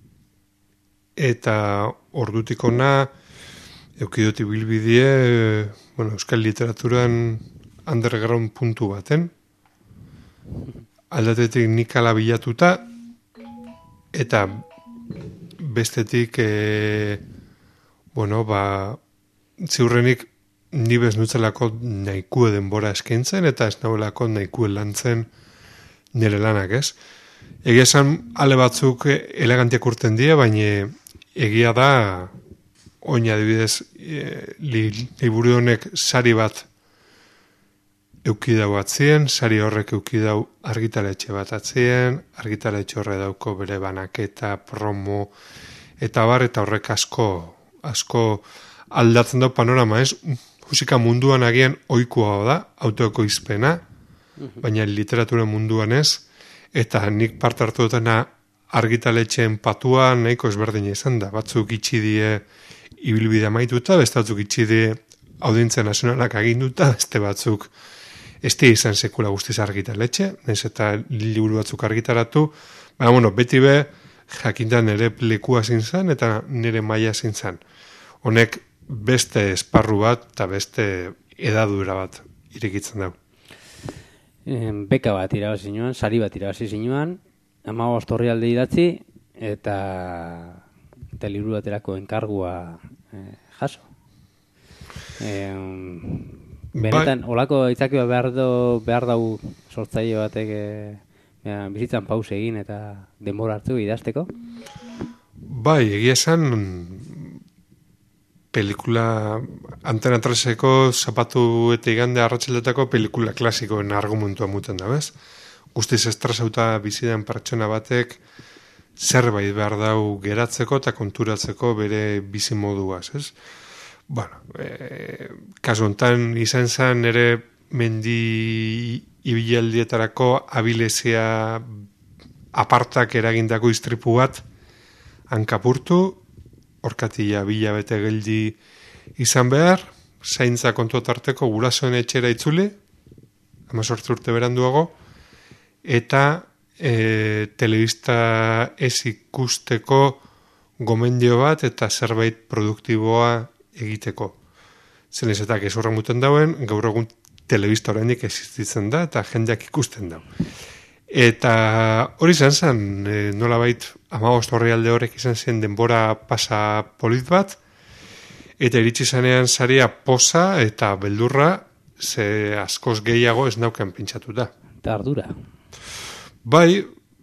eta ordutik ona eukidot ibilbidie, bueno, euskal literaturan underground puntu baten. Aldatetik nik ala bilatuta, eta bestetik, e, bueno, ba, ziurrenik ni bez nutzelako nahikue denbora eskaintzen, eta ez nahuelako nahikue lantzen nire lanak, ez? Egia esan, ale batzuk elegantiak urten die, baina egia da, oin adibidez, e, li, liburu honek sari bat eukidau atzien, sari horrek eukidau argitaletxe bat atzien, argitaletxe horre dauko bere banaketa, promo, eta bar, eta horrek asko, asko aldatzen dau panorama, ez? Musika munduan agian ohikoa da, autoeko izpena, baina literatura munduan ez, eta nik parte hartu dutena argitaletxeen patua nahiko ezberdina izan da. Batzuk itxi die ibilbide amaituta, beste batzuk itxi die audientzia nazionalak aginduta, beste batzuk ez di izan sekula guztiz argitaletxe, nahiz eta liburu batzuk argitaratu, baina, bueno, beti be, jakinda nire lekua zintzen eta nire maila zintzen. Honek beste esparru bat eta beste edadura bat irekitzen dau. Beka bat irabazi zinuan, sari bat irabazi zinuan, hamabost orrialde idatzi, eta, eta liburu baterako enkargua eh, jaso. Eh, benetan, bai. Olako itzakioa behar, do, behar dau sortzaile batek eh, bizitzan pause egin eta denbora hartu idazteko? Bai, egia esan pelikula Antena treseko zapatu eta igande arratsaldeetako pelikula klasikoen argumentua muten da, bez? Guztiz estresauta bizidan pertsona batek zerbait behar dau geratzeko eta konturatzeko bere bizi moduaz, ez? Bueno, e, kasu hontan izan zen ere mendi ibialdietarako abilezia apartak eragindako istripu bat hankapurtu, orkatila bila bete geldi izan behar, zaintza kontu tarteko gurasoen etxera itzuli, hamazortzi urte beranduago, eta e, telebista ez ikusteko gomendio bat eta zerbait produktiboa egiteko. Zen ez eta gezurra muten dauen, gaur egun telebista oraindik existitzen da eta jendeak ikusten dau. Eta hori izan zen, e, nolabait hamabost orrialde horrek izan zen denbora pasa polit bat, eta iritsi zanean saria poza eta beldurra, ze askoz gehiago ez nauken pentsatuta. Eta ardura. Bai,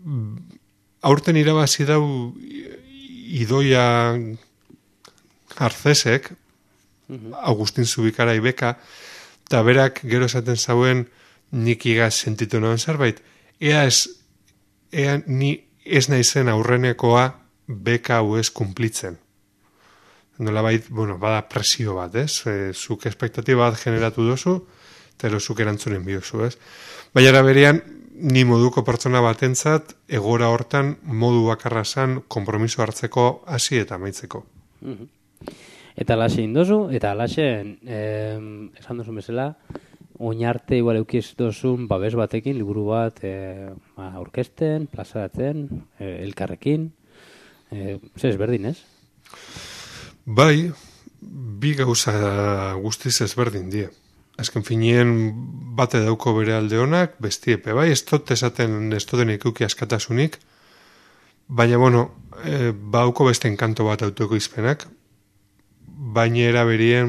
aurten irabazi dau Idoia Garcesek, Agustin Zubikara ibeka, eta berak gero esaten zauen nik igaz sentitu noen zerbait. Ea ez, ea ni ez naizen aurrenekoa beka hau ez kumplitzen. Nolabait, bueno, bada presio bat, ez? E, zuk espektatiba bat generatu dozu, eta ero zuk erantzunen biozu, ez? Baina berean, ni moduko pertsona batentzat, egora hortan modu bakarra zan, konpromiso hartzeko hasi eta amaitzeko. Eta alaxe indozu, eta alaxe, eh, esan duzun bezala, oinarte igual eukiz dozun babes batekin, liburu bat eh, aurkezten, plazaratzen, eh, elkarrekin, eh, ze ezberdin, ez? Bai, bi gauza guztiz ezberdin die. Azken finien bate dauko bere alde honak, bestiepe, bai, ez dut esaten ez duten ikuki askatasunik, baina, bueno, e, bauko beste enkanto bat autoko izpenak, baina eraberien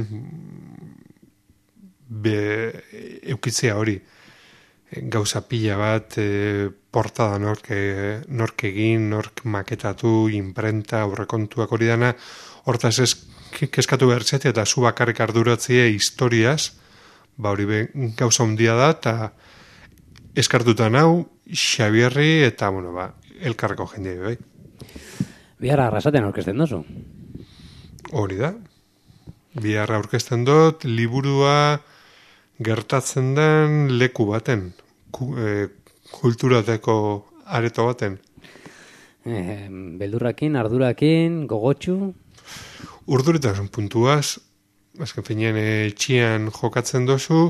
be, eukitzea hori. Gauza pila bat, e, portada nork, e, nork egin, nork maketatu, imprenta, aurrekontuak hori dana, hortaz ez keskatu bertzetia eta zu bakarrik arduratzie historiaz, ba hori be, gauza hundia da, eta eskartutan hau, Xabierri eta, bueno, ba, elkarreko jendea, bai. Biharra arrasaten aurkezten dozu. Hori da. Biharra aurkezten dut, liburua gertatzen den leku baten, ku, e, kulturateko areto baten. Eh, beldurrakin, ardurakin, gogotxu. Urduritasun puntuaz, azken finean etxian jokatzen dozu,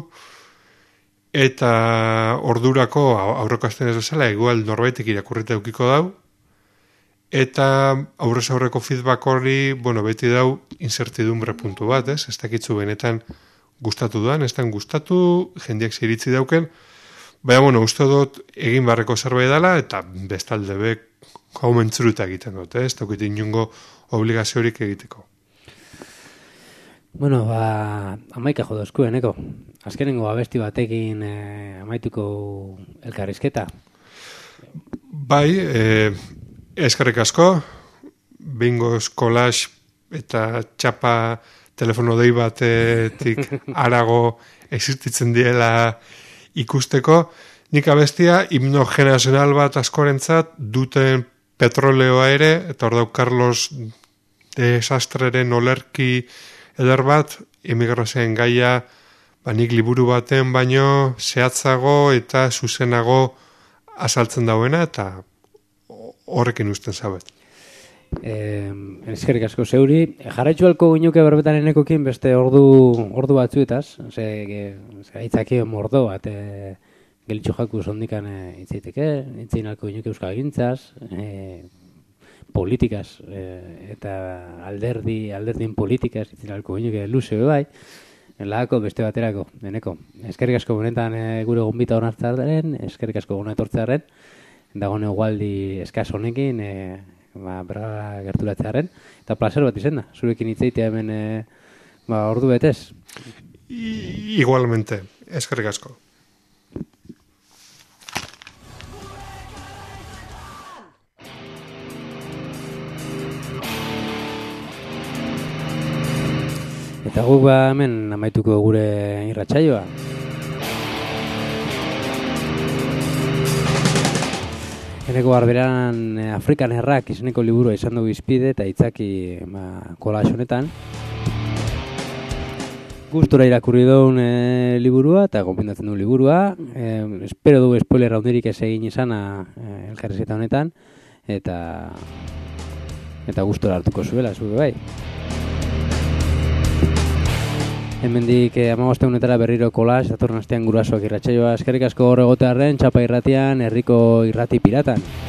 eta ordurako aurreko asten ez bezala, igual norbaitek irakurrita eukiko dau, eta aurrez aurreko feedback hori, bueno, beti dau incertidumbre puntu bat, ez? Ez dakitzu benetan gustatu duan, ez dan gustatu, jendeak ziritzi dauken, baina, bueno, uste dut egin barreko zerbait dela, eta bestalde bek hau mentzuruta egiten dut, ez? Daukit inungo obligaziorik egiteko. Bueno, ba, amaika jodozku, eneko. Azkenengo abesti batekin eh, amaituko elkarrizketa. Bai, eh, eskerrik asko, bingoz kolax eta txapa telefono dei batetik arago existitzen diela ikusteko. Nik abestia himno generazional bat askorentzat duten petroleoa ere, eta hor dau Carlos Desastreren olerki eder bat, emigrazioen gaia, ba, nik liburu baten baino zehatzago eta zuzenago azaltzen dauena, eta horrekin usten zabet. Eh, eskerrik asko zeuri. Jarraitzu alko ginuke berbetan enekokin beste ordu ordu batzuetaz, ze, ze aitzaki mordo bat, e, gelitxo jaku zondikan e, itzaiteke, itzain alko ginuke euskal gintzaz, e, politikaz, e, eta alderdi, alderdin politikaz, itzain alko ginuke luze bai, Laako beste baterako, deneko. Eskerrik asko benetan e, gure gonbita honartzaren, eskerrik asko gona etortzearen, dagoen egualdi eskaz honekin, e, ba, berra gerturatzearen, eta placer bat izen da, zurekin hitzeitea hemen e, ba, ordu betez. I, igualmente, eskerrik asko. Eta guk ba hemen amaituko gure irratsaioa. Eneko barberan Afrikan Errak izeneko liburua izan dugu izpide eta itzaki ba, kolax honetan. Gustora irakurri duen e, liburua eta gomendatzen du liburua. E, espero du spoiler handirik ez egin izana e, elkarrizketa honetan. Eta eta gustora hartuko zuela, zure bai. Hemendik eh, amaboste honetara berriro kolax, datorren astean gurasoak irratsaioa. Eskerrik asko hor egotearren, txapa irratian, herriko irrati piratan.